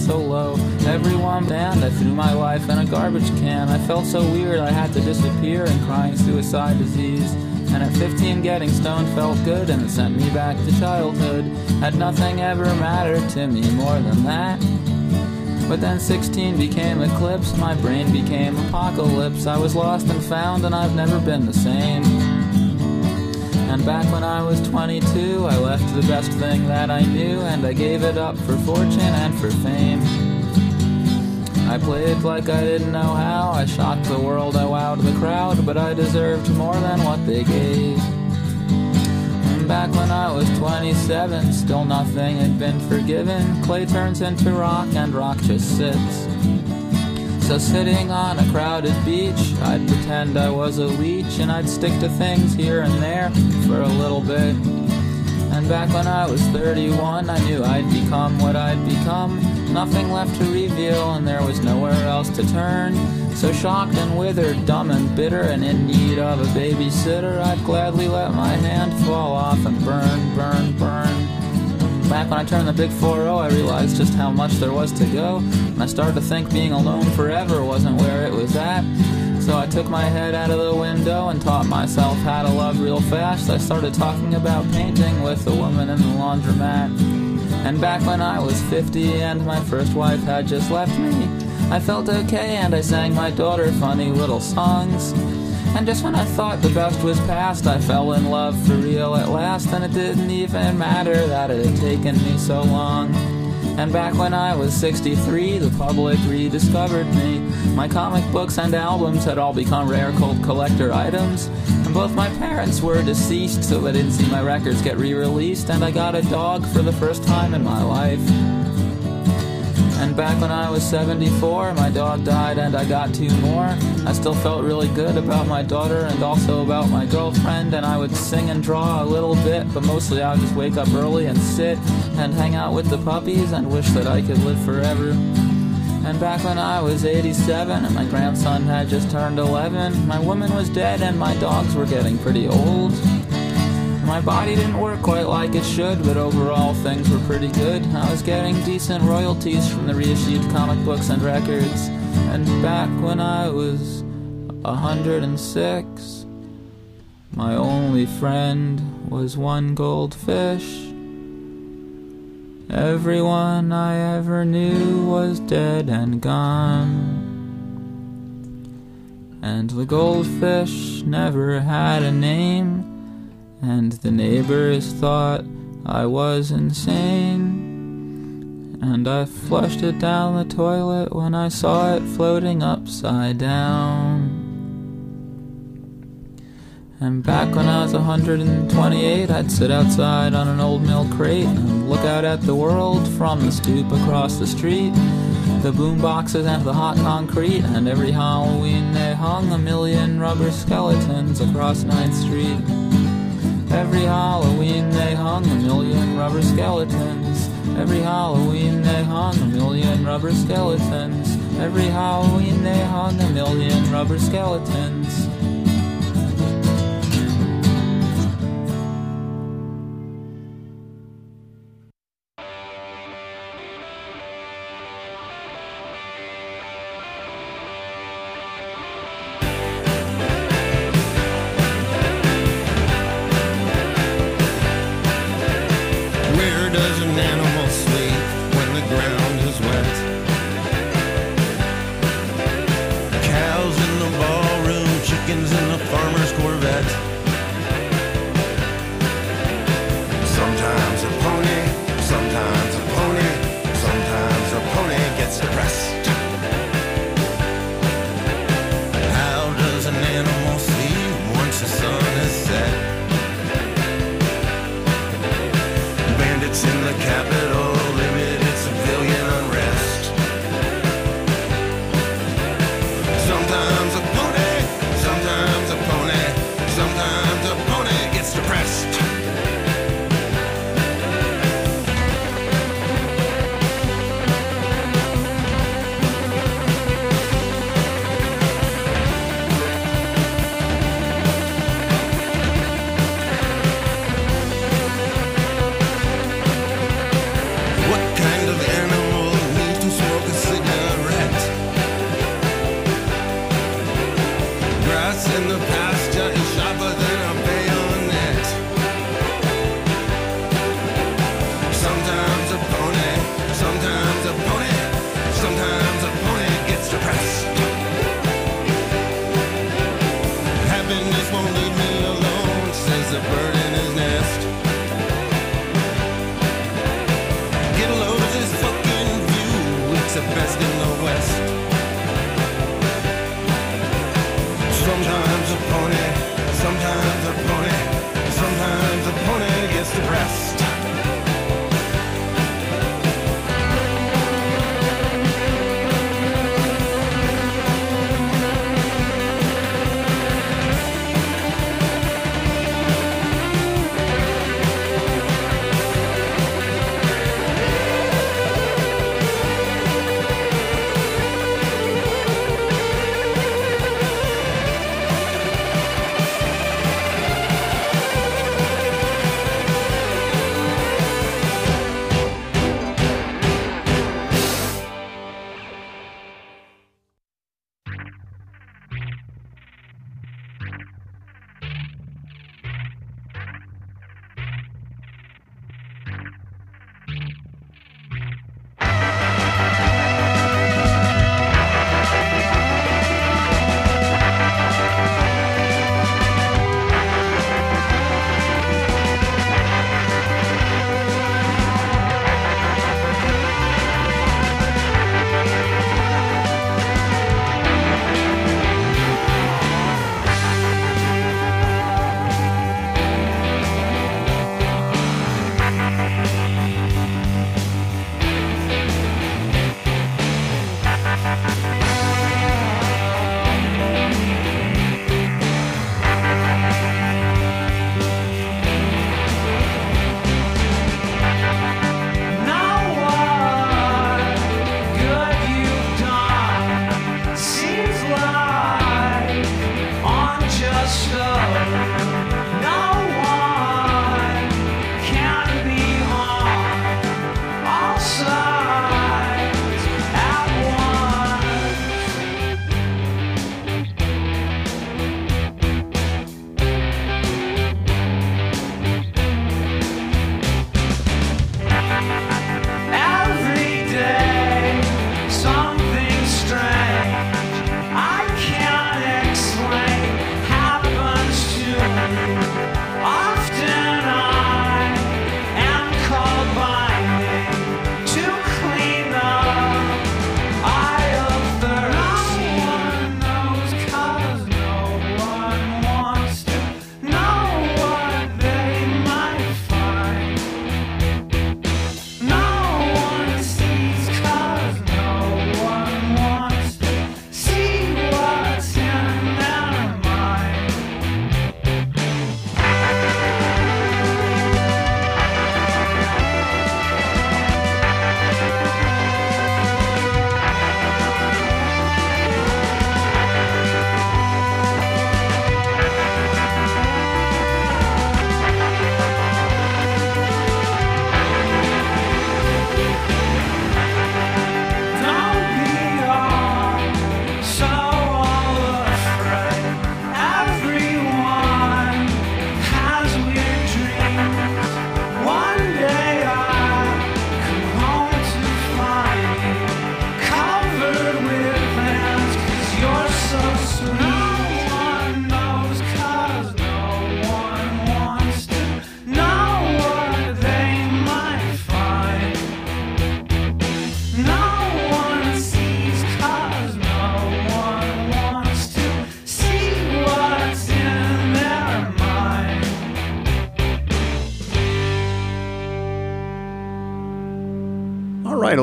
so low. Everyone banned, I threw my life in a garbage can. I felt so weird I had to disappear and crying suicide disease. And at 15 getting stoned felt good and it sent me back to childhood. Had nothing ever mattered to me more than that. But then 16 became eclipse, my brain became apocalypse. I was lost and found and I've never been the same. And back when I was 22, I left the best thing that I knew, and I gave it up for fortune and for fame. I played like I didn't know how, I shocked the world, I wowed the crowd, but I deserved more than what they gave. And back when I was 27, still nothing had been forgiven. Clay turns into rock and rock just sits. So sitting on a crowded beach, I'd pretend I was a leech, and I'd stick to things here and there for a little bit. And back when I was 31, I knew I'd become what I'd become. Nothing left to reveal, and there was nowhere else to turn. So shocked and withered, dumb and bitter, and in need of a babysitter, I'd gladly let my hand fall off and burn, burn, burn. Back when I turned the big 4-0, I realized just how much there was to go. And I started to think being alone forever wasn't where it was at. So I took my head out of the window and taught myself how to love real fast. I started talking about painting with a woman in the laundromat. And back when I was 50 and my first wife had just left me, I felt okay and I sang my daughter funny little songs. And just when I thought the best was past, I fell in love for real at last. And it didn't even matter that it had taken me so long. And back when I was 63, the public rediscovered me. My comic books and albums had all become rare cult collector items. And both my parents were deceased, so they didn't see my records get re-released. And I got a dog for the first time in my life. And back when I was 74, my dog died and I got 2 more. I still felt really good about my daughter and also about my girlfriend. And I would sing and draw a little bit, but mostly I would just wake up early and sit and hang out with the puppies and wish that I could live forever. And back when I was 87 and my grandson had just turned 11, my woman was dead and my dogs were getting pretty old. My body didn't work quite like it should, but overall things were pretty good. I was getting decent royalties from the reissued comic books and records. And back when I was 106, my only friend was one goldfish. Everyone I ever knew was dead and gone. And the goldfish never had a name, and the neighbors thought I was insane. And I flushed it down the toilet when I saw it floating upside down. And back when I was 128, I'd sit outside on an old milk crate and look out at the world from the stoop across the street. The boom boxes and the hot concrete, and every Halloween they hung a million rubber skeletons across 9th Street. Every Halloween they hung a million rubber skeletons. Every Halloween they hung a million rubber skeletons. Every Halloween they hung a million rubber skeletons. Cows in the ballroom,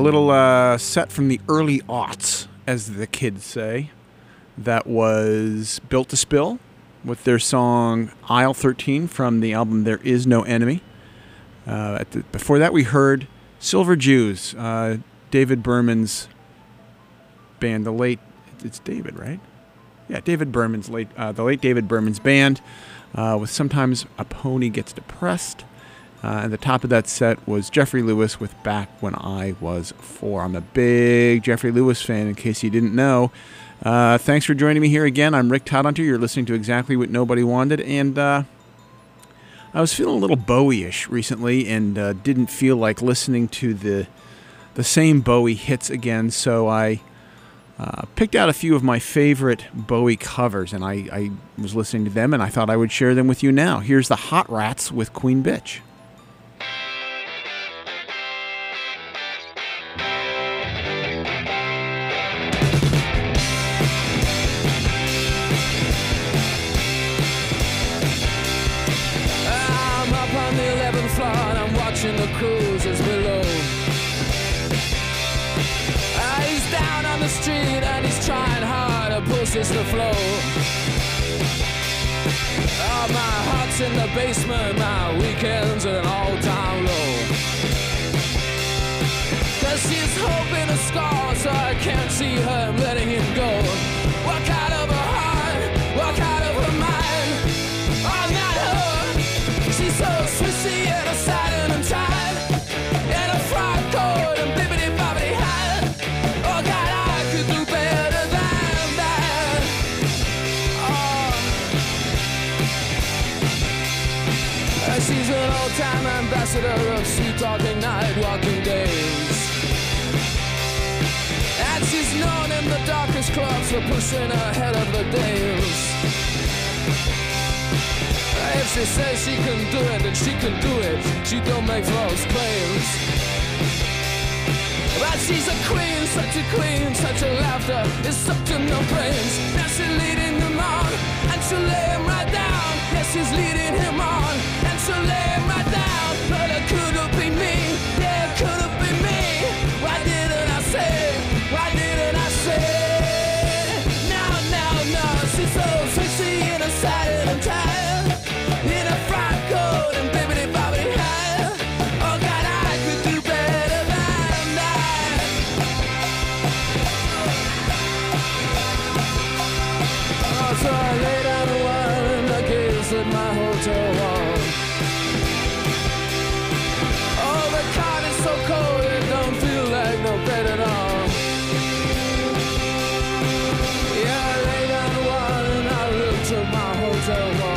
little set from the early aughts, as the kids say. That was Built to Spill with their song Aisle 13 from the album There Is No Enemy. Before that, we heard Silver Jews, David Berman's band, it's David, right? Yeah, David Berman's the late David Berman's band, with Sometimes a Pony Gets Depressed. And the top of that set was Jeffrey Lewis with Back When I Was 4. I'm a big Jeffrey Lewis fan, in case you didn't know. Thanks for joining me here again. I'm Rick Todhunter. You're listening to Exactly What Nobody Wanted. And I was feeling a little Bowie-ish recently and didn't feel like listening to the same Bowie hits again. So I picked out a few of my favorite Bowie covers, and I was listening to them, and I thought I would share them with you now. Here's the Hot Rats with Queen Bitch. The cruisers below. He's down on the street and he's trying hard to push this to flow. Oh, my heart's in the basement, my weekends at an all-time low. 'Cause she's hoping to score, so I can't see her letting him go. Walk out of her heart, walk out of her mind. Oh, not her. She's so swissy and a satin and tied, and a frock coat and bibbidi-bobbidi hat. Oh God, I could do better than that. Oh. She's an old-time ambassador of sweet-talking night-walking days, and she's known in the darkest clubs for pushing ahead of the days. If she says she can do it, then she can do it. She don't make false claims. But she's a queen, such a laughter is sucked in no brains. Now she's leading him on, and she'll lay him right down. Yes, she's leading him on, and she'll lay him right down. But it could have been me, yeah, it could have been me. Why didn't I say? Why didn't I say? No, she's so sexy in a satin and tie, in a frock coat and bibbidi-bobbidi hat. Oh God, I could do better than that. Oh, so I lay down a while and I gaze at my hotel wall. Oh, the card is so cold, it don't feel like no bed at all. Yeah, I lay down a while and I looked at my hotel wall.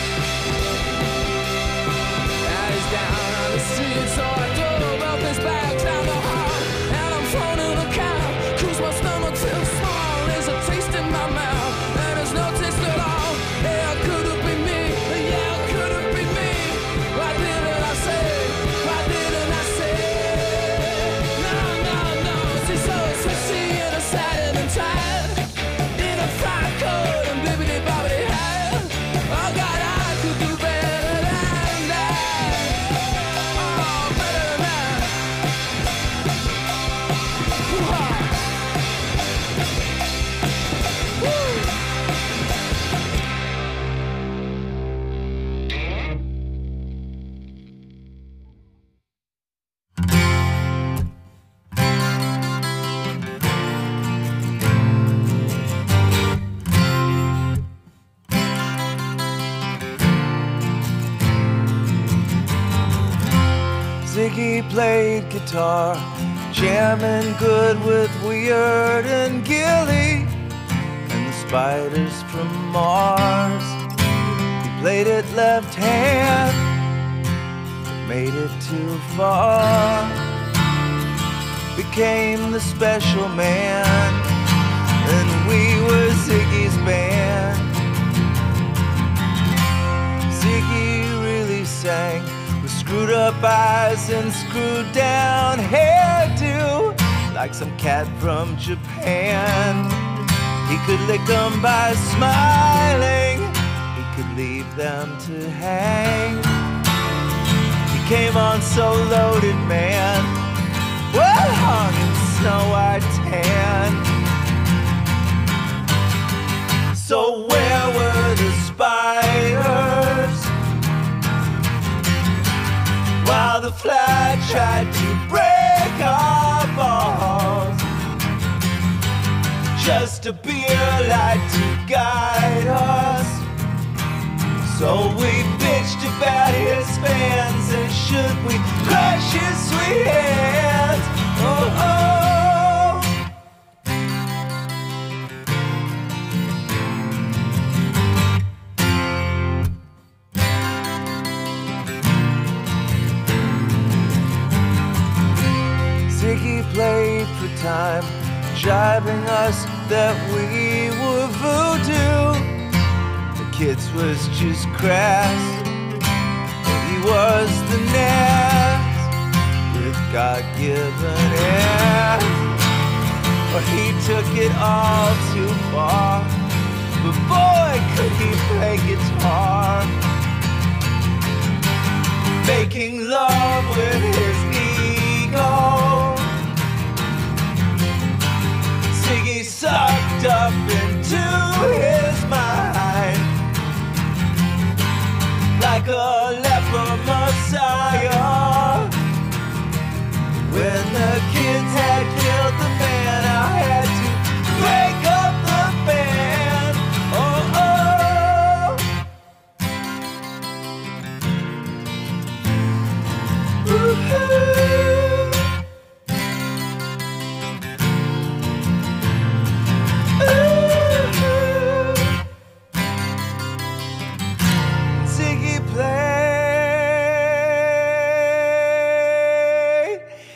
So I drove up his bags down the hall, and I'm phoning a cab, 'cause my stomach feels small. There's a taste in my mouth, and there's no taste at all. Yeah, it could have been me, yeah, it could have been me. Why didn't I say? Why didn't I say? No, she's so sexy in a satin and tie, in a frock coat and bibbidi-bobbidi hat. Oh God, I could do better than that. Ziggy played guitar, jamming good with Weird and Gilly and the Spiders from Mars. He played it left hand, but made it too far. Became the special man, and we were Ziggy's band. Ziggy really sang with screwed up eyes and screwed down hairdo, like some cat from Japan. He could lick them by smiling, he could leave them to hang. He came on so loaded, man, well hung in snow-white tan. So where were the spiders while the flag tried to break our balls? Just a beer light to guide us. So we bitched about his fans, and should we crush his sweet hands? Oh, oh. Ziggy played for time, jibing us that we were voodoo. The kids was just crass, and he was the next with God-given ass. But he took it all too far, but boy could he play guitar, making love with his ego. Ziggy sucked up into his mind like a leper messiah. When the kids had killed the man, I had to break up the band. Oh, oh. Woo-hoo. Ziggy played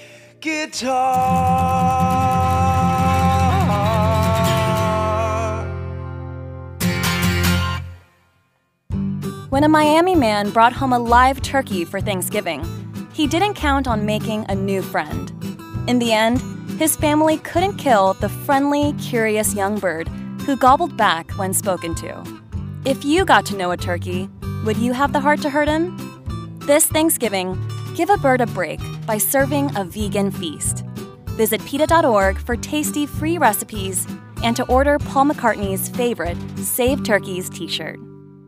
guitar. When a Miami man brought home a live turkey for Thanksgiving, he didn't count on making a new friend. In the end, his family couldn't kill the friendly, curious young bird who gobbled back when spoken to. If you got to know a turkey, would you have the heart to hurt him? This Thanksgiving, give a bird a break by serving a vegan feast. Visit PETA.org for tasty free recipes and to order Paul McCartney's favorite Save Turkeys t-shirt.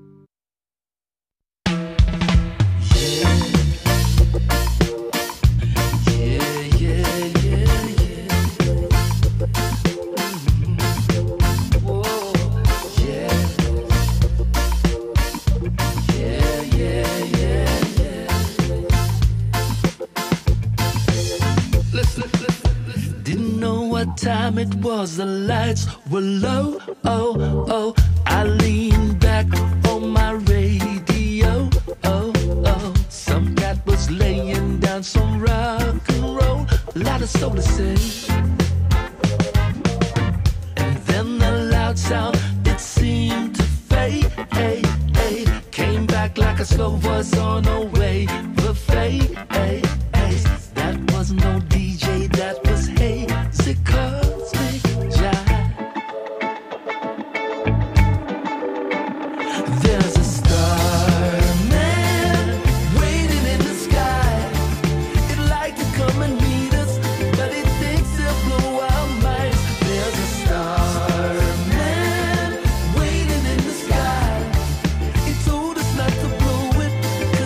Time it was, the lights were low. Oh, oh, I leaned back on my radio. Oh, oh, some cat was laying down some rock and roll. A lot of soul to say. And then the loud sound, it seemed to fade. Hey, hey, came back like a slow voice on a wave of fade. Hey, hey, that was no DJ, that was hazy cosmic jive. There's a starman waiting in the sky. It'd like to come and meet us, but it thinks it'll blow our minds. There's a starman waiting in the sky. He told us not to blow it,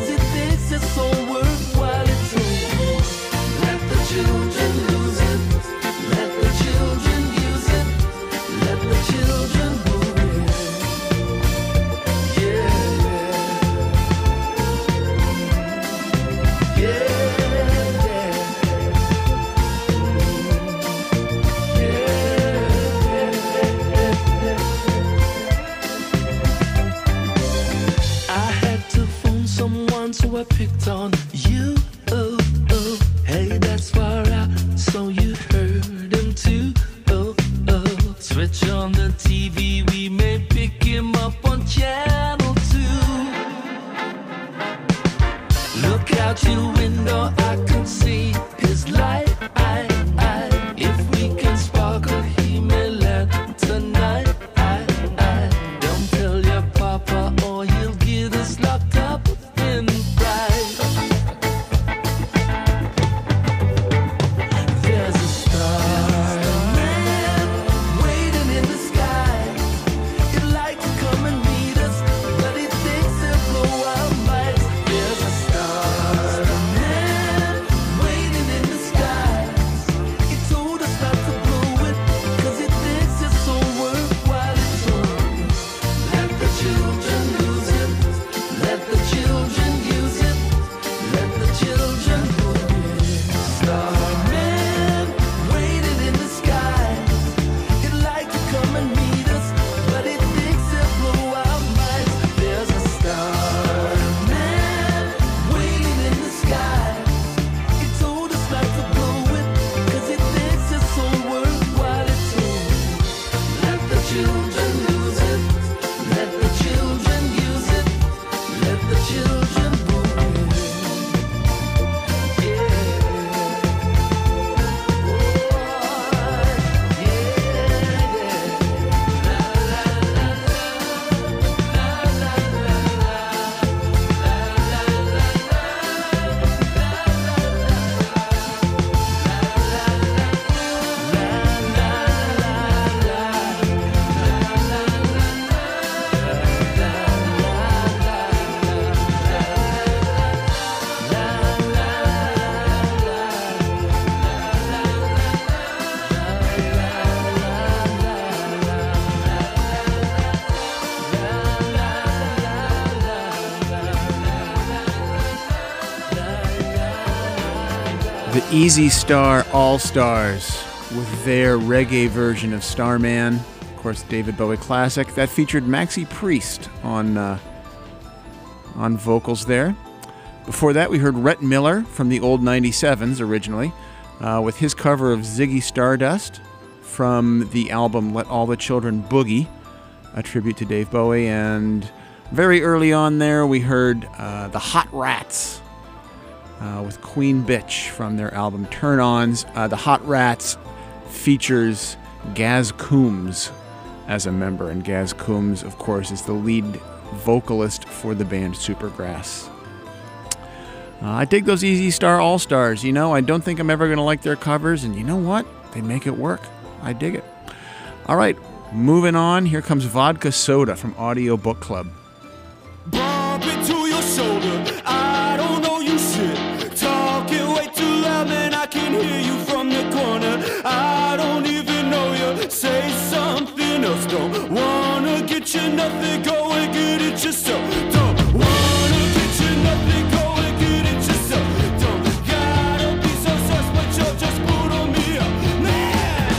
Easy Star All-Stars with their reggae version of Starman, of course, David Bowie classic. That featured Maxi Priest on vocals there. Before that, we heard Rhett Miller from the old 97s originally, with his cover of Ziggy Stardust from the album Let All the Children Boogie, a tribute to Dave Bowie. And very early on there, we heard the Hot Rats with Queen Bitch from their album Turn-Ons. The Hot Rats features Gaz Coombs as a member, and Gaz Coombs, of course, is the lead vocalist for the band Supergrass. I dig those Easy Star All-Stars. You know, I don't think I'm ever going to like their covers, and you know what? They make it work. I dig it. All right, moving on. Here comes Vodka Soda from Audio Book Club. Bump into your shoulder, I don't know you shit. Talking way too loud, man, I can hear you from the corner. I don't even know you, say something else. Don't wanna get you nothing, go and get it yourself. Don't wanna get you nothing, go and get it yourself. Don't gotta be so sus, but you're just put on me up, man.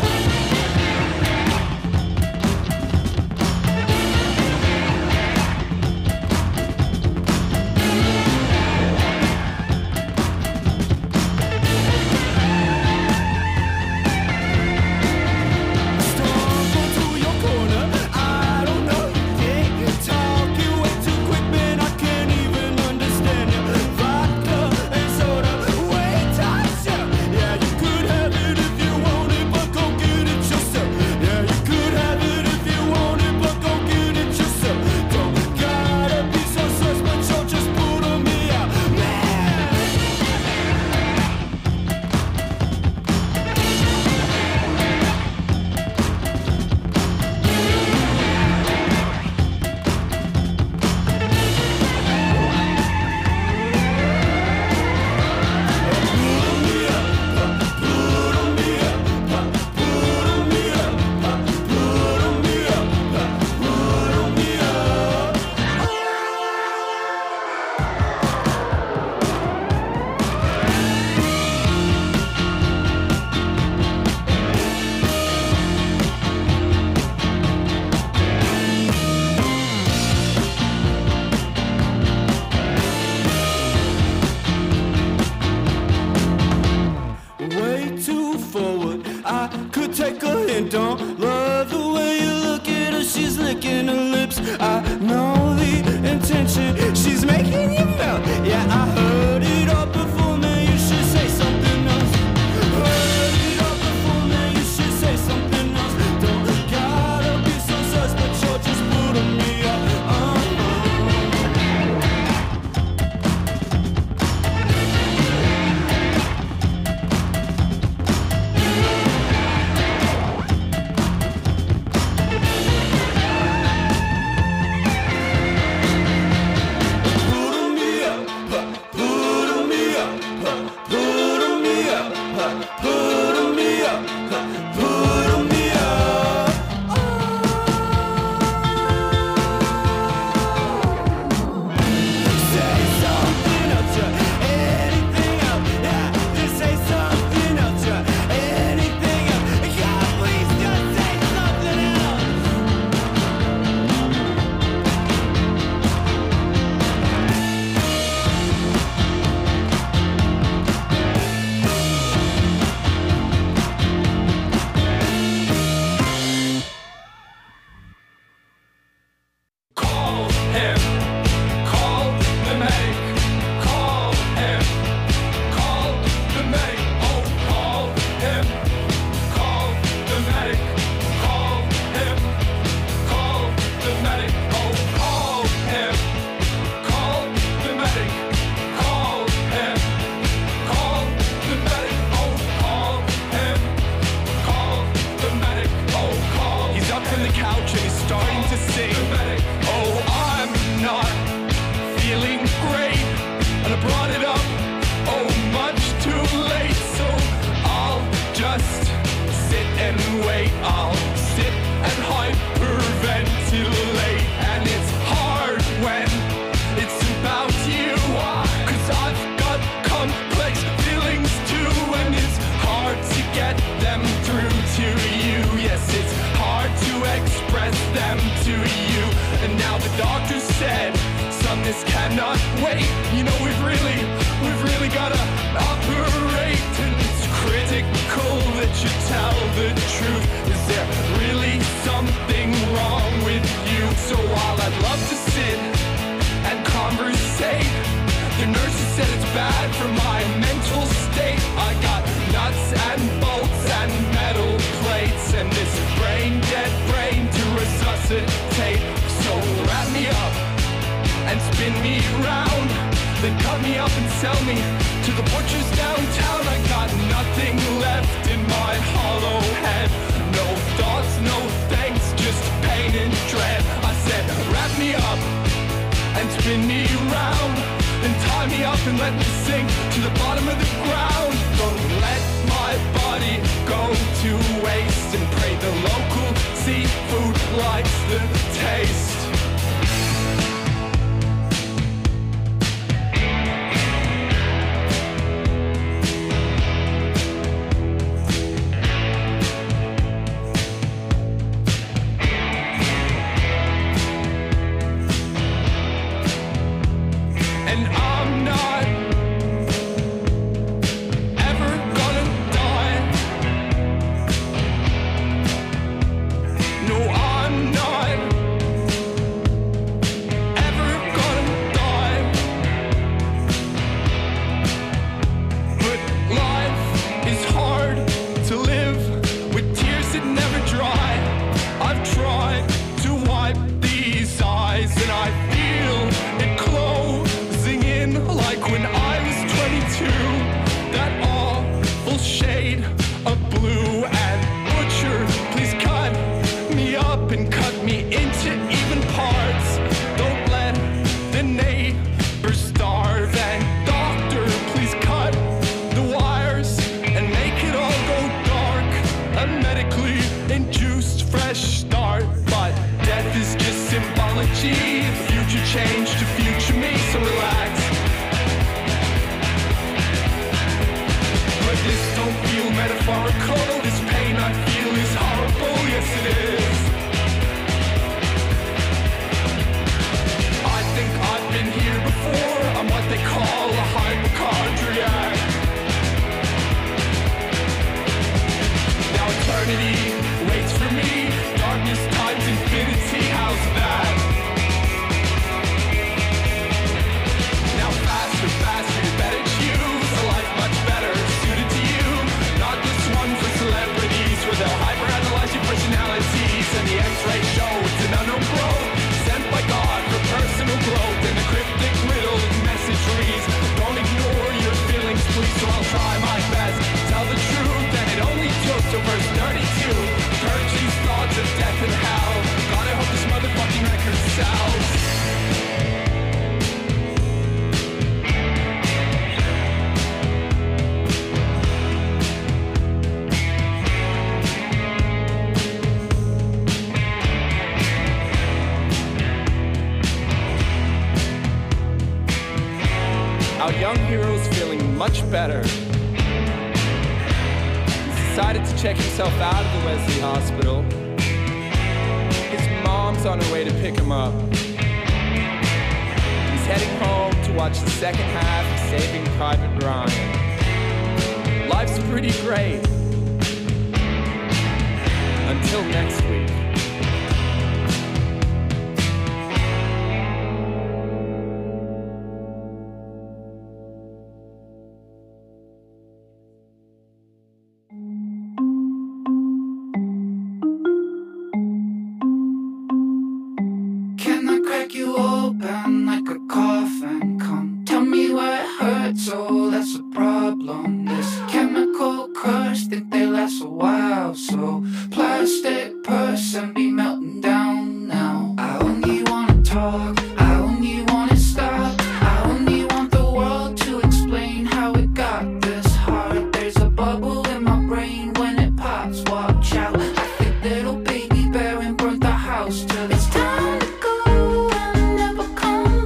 Don't love the way you look at her, she's licking her lips. I know the intention, she's making you melt. Yeah, I heard it all before, man, you should say something else. Heard it all before, man, you should say something else. Don't gotta be so sus, but you're just putting me up. Complex feelings too, and the doctor said, son, this cannot wait. You know, we've really gotta operate, and it's critical that you tell the truth. Is there really something wrong with you? So while I'd love to sit and conversate, the nurses said it's bad for my mental state. I got nuts and bolts and metal plates, and this brain-dead brain to resuscitate. So wrap me up and spin me round, then cut me up and sell me to the butchers downtown. I got nothing left in my hollow head. No thoughts, no thanks, just pain and dread. I said, wrap me up and spin me round, then tie me up and let me sink to the bottom of the ground. Don't let my body go to waste, and pray the local seafood likes the taste. Our young hero's feeling much better. He's decided to check himself out of the Wesley Hospital. His mom's on her way to pick him up. He's heading home to watch the second half of Saving Private Ryan. Life's pretty great. Until next week. You open like a coffin. Come tell me where it hurts. Oh, that's a problem. This chemical crush, think they last a while. So plastic person be melting down now. I only wanna talk, I only wanna stop. I only want the world to explain how it got this hard. There's a bubble in my brain when it pops. Watch out, I think little baby bear and burnt the house till it's time to go. Come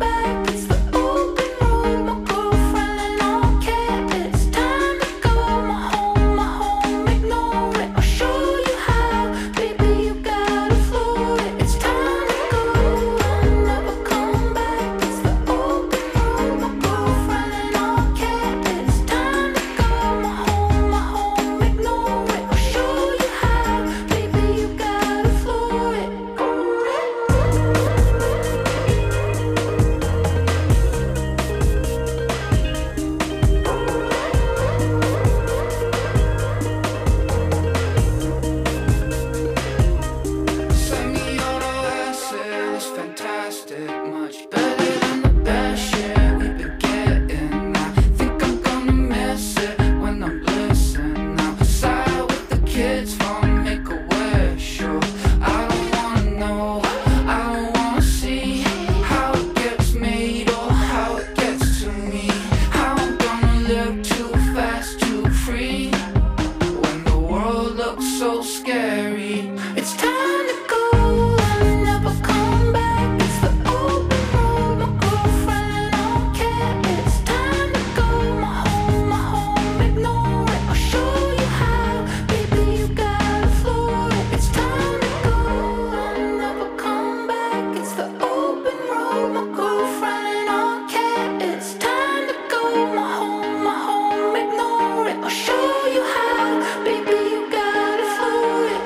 so scary. It's time to go and never come back. It's the open road, my girlfriend and I don't care. It's time to go, my home, ignore it. I'll show you how, baby, you gotta floor it. It's time to go and never come back. It's the open road, my girlfriend and I don't care. It's time to go, my home, ignore it. I'll show you how, baby, you gotta floor it.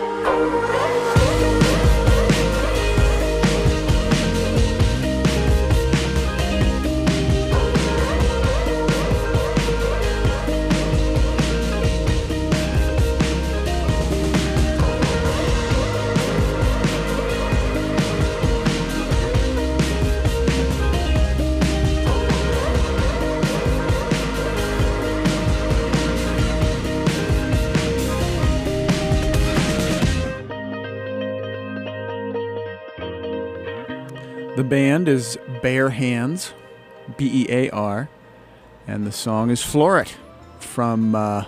The band is Bare Hands, Bear, and the song is Floor It from the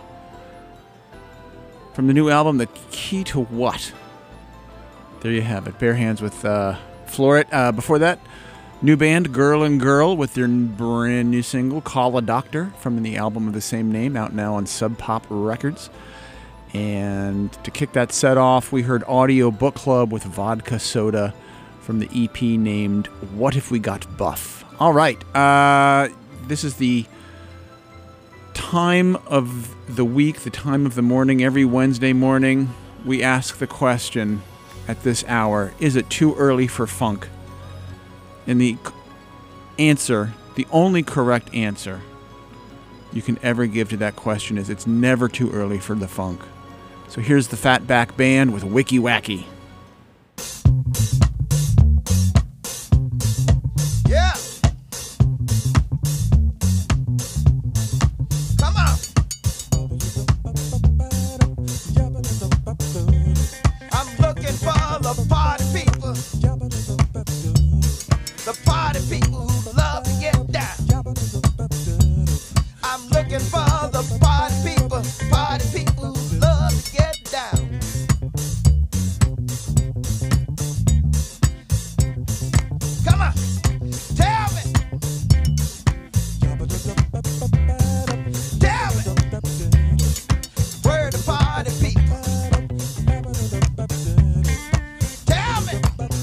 new album, The Key to What. There you have it, Bare Hands with Floor It. Before that, new band Girl and Girl with their brand new single, Call a Doctor, from the album of the same name, out now on Sub Pop Records. And to kick that set off, we heard Audio Book Club with Vodka Soda from the EP named What If We Got Buff. All right, this is the time of the week, the time of the morning. Every Wednesday morning, we ask the question at this hour, is it too early for funk? And the answer, the only correct answer you can ever give to that question is it's never too early for the funk. So here's the Fatback Band with Wicky Wacky. Yeah. Come on. I'm looking for the party people. The party people who love to get down. I'm looking for the party people who love to get down. Come on. Tell me. Tell me. Where the party people? Tell me.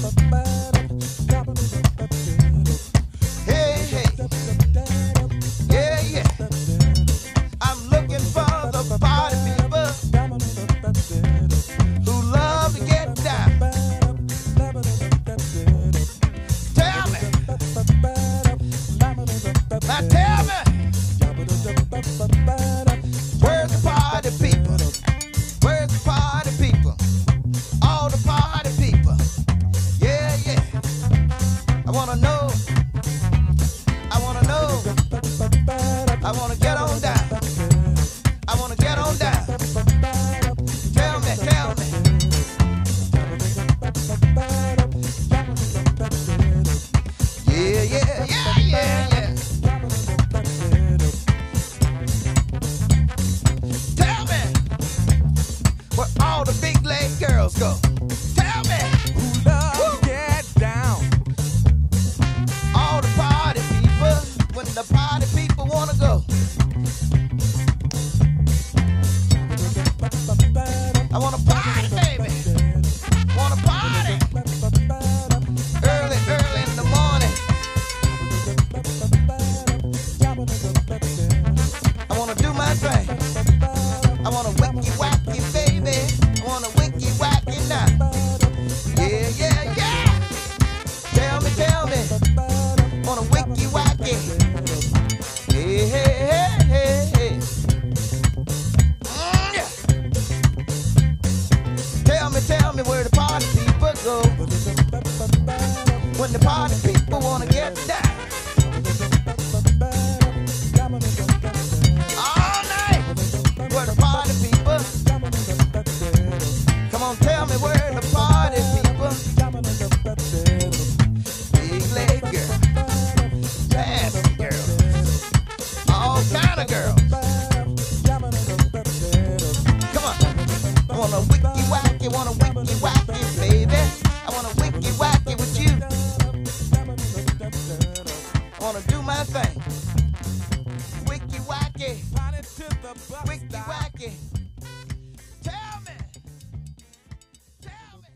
Hey, hey. Yeah, yeah. I'm looking for the party people who love to get down. Tell me. Now tell me. Where's the party people? Where's the party people? All the party people. Yeah, yeah. I wanna know. I wanna know. I wanna get on down. I wanna get on down. Tell me, tell me. Yeah, yeah, yeah, yeah, yeah. Tell me where all the big leg girls go. Tell me who love to get down. All the party people, when the party people wanna go. I wanna party, baby. Wanna party. Early, early in the morning. I wanna do my thing. I wanna wicky wacky, baby. I wanna wicky wacky now. Yeah, yeah, yeah. Tell me. Wanna wicky wacky. Hey, hey, hey, hey, hey. Yeah. Tell me where the party people go. When the party people wanna get down. All night, where the party people. Come on, tell me where the party people. Big leg girl, dancing girl, all kind of girls. Come on, I wanna wicky wacky. wanna wicky wacky, baby. I wanna wicky wacky with you. I wanna do my thing. Wicky wacky, wicky wacky. Tell me, tell me.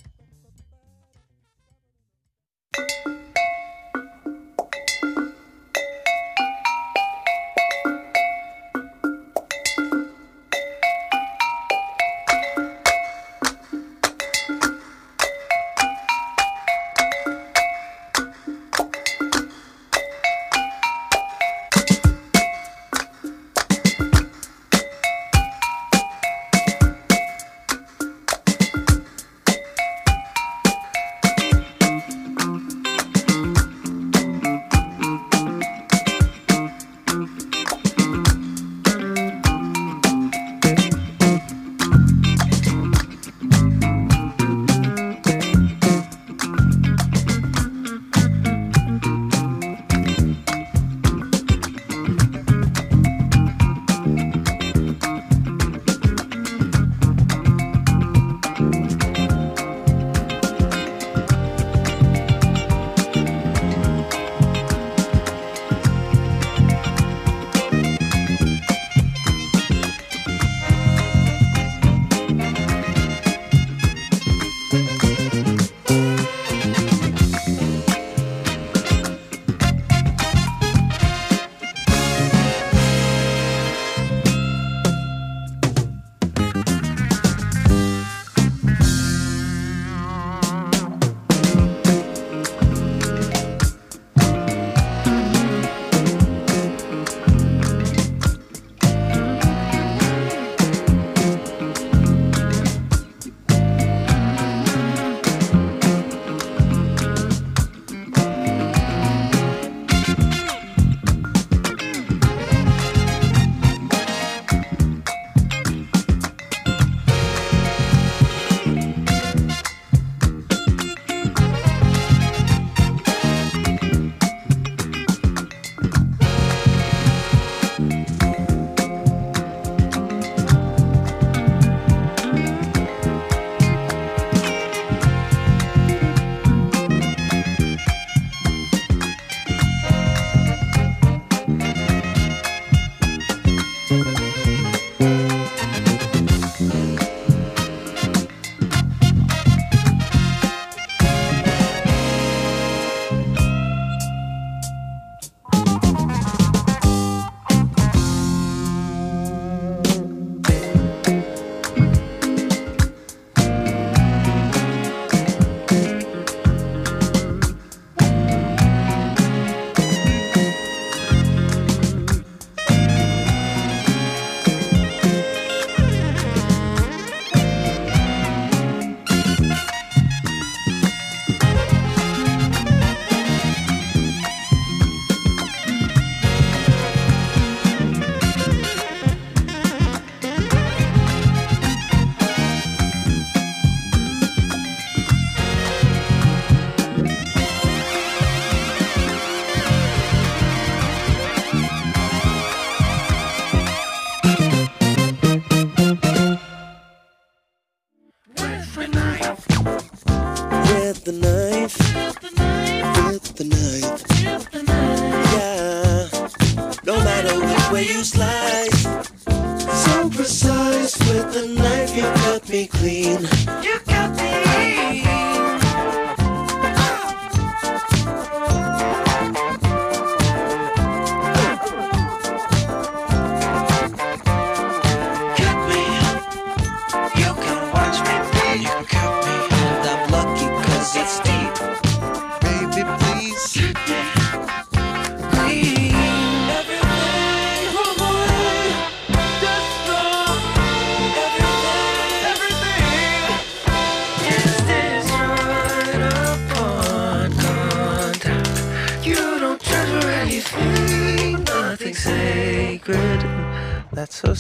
That's so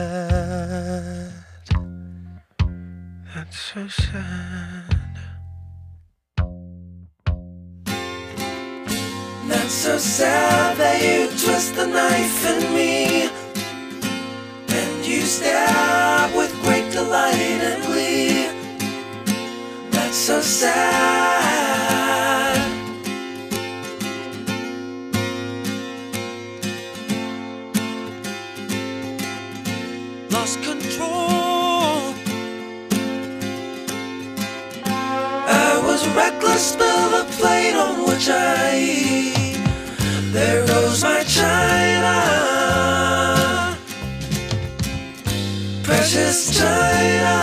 sad. That's so sad. That's so sad that you twist the knife in me, and you stab with great delight and glee. so sad. Lost control. I was reckless, spilled the plate on which I eat. There goes my china, precious china.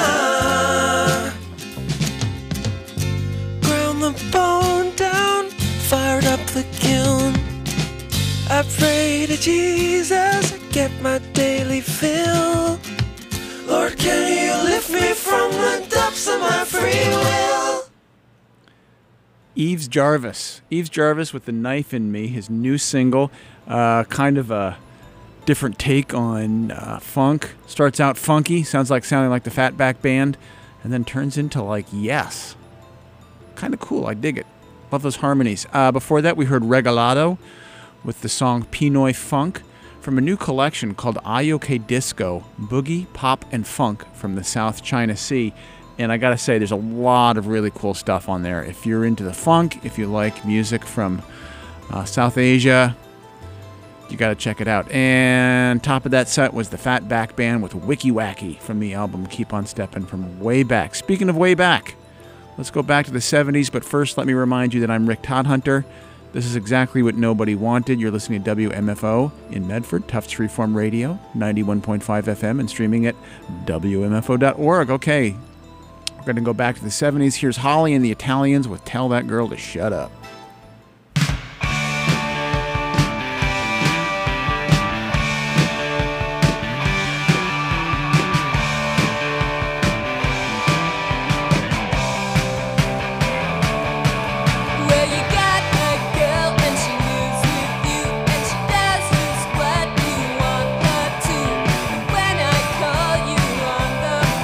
Ground the bone down, fired up the kiln. I pray to Jesus, I get my daily fill. Lord, can you lift me from the depths of my free will? Eves Jarvis with The Knife in Me, his new single, kind of a different take on funk. Starts out funky, sounding like the Fatback Band, and then turns into like Yes. Kind of cool, I dig it. Love those harmonies. Before that, we heard Regalado with the song Pinoy Funk from a new collection called Ayoke Disco, Boogie, Pop, and Funk from the South China Sea. And I gotta say, there's a lot of really cool stuff on there. If you're into the funk, if you like music from South Asia, you gotta check it out. And top of that set was the Fatback Band with Wiki Wacky from the album Keep On Steppin' from way back. Speaking of way back, let's go back to the 70s, but first let me remind you that I'm Rick Todhunter. This is exactly what nobody wanted. You're listening to WMFO in Medford, Tufts Freeform Radio, 91.5 FM, and streaming at WMFO.org. Okay. We're going to go back to the 70s. Here's Holly and the Italians with Tell That Girl to Shut Up.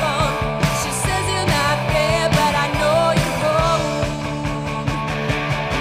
She says you're not there, but I know you're home.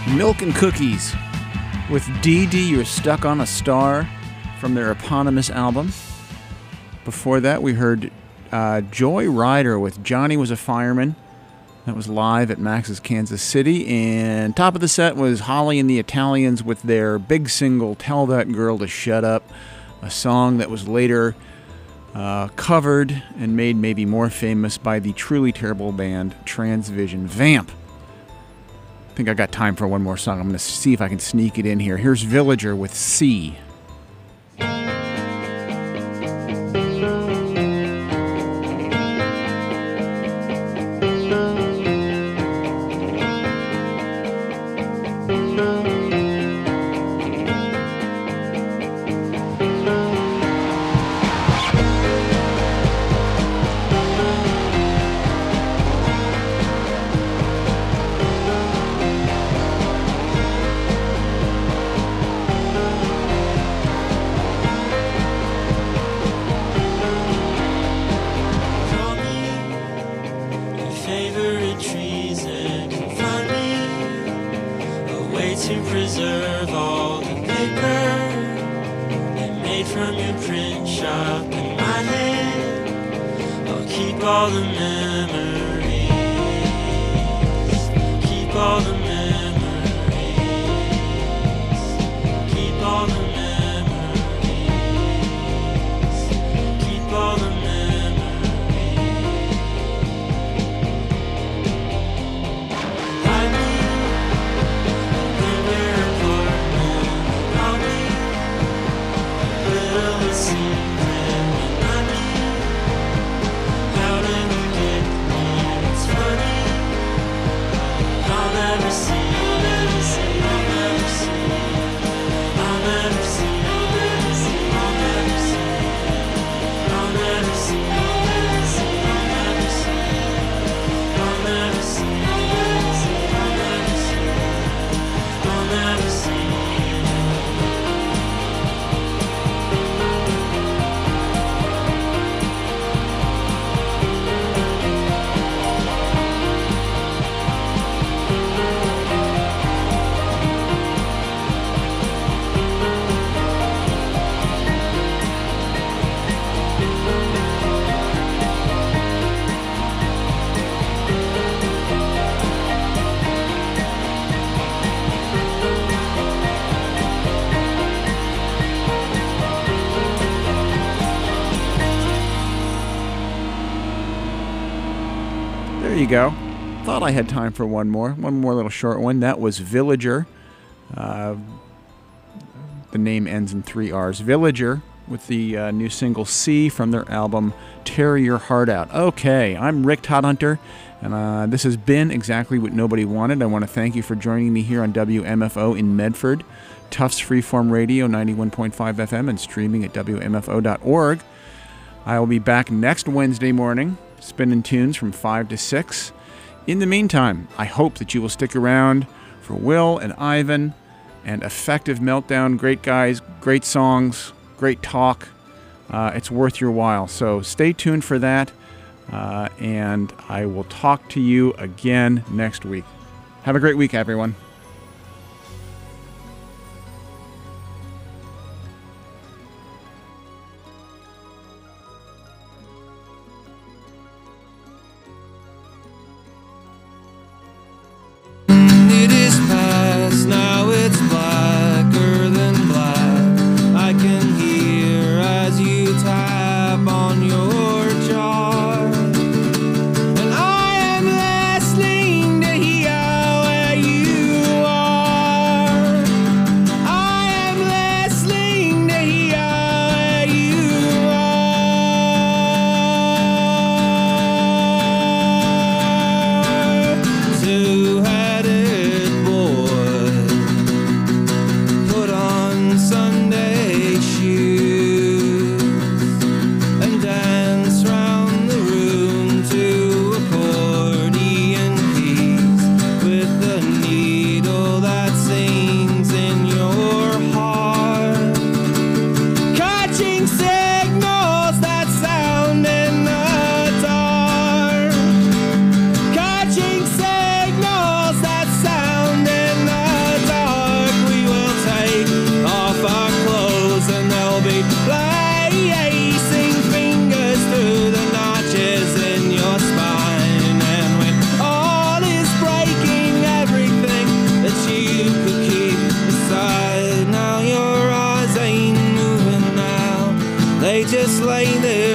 Milk and Cookies with Dee Dee, You're Stuck on a Star from their eponymous album. Before that, we heard Joy Rider with Johnny Was a Fireman. That was live at Max's Kansas City. And top of the set was Holly and the Italians with their big single, Tell That Girl to Shut Up, a song that was later covered and made maybe more famous by the truly terrible band Transvision Vamp. I think I got time for one more song. I'm going to see if I can sneak it in here. Here's Villager with C. Go. Thought I had time for one more little short one. That was Villager. The name ends in 3 R's. Villager with the new single C from their album Tear Your Heart Out. Okay, I'm Rick Todhunter, and this has been exactly what nobody wanted. I want to thank you for joining me here on WMFO in Medford, Tufts Freeform Radio 91.5 FM, and streaming at WMFO.org. I will be back next Wednesday morning, spinning tunes from 5 to 6. In the meantime, I hope that you will stick around for Will and Ivan and Effective Meltdown. Great guys, great songs, great talk. It's worth your while. So stay tuned for that, and I will talk to you again next week. Have a great week, everyone. And I am listening to hear where you I just lay there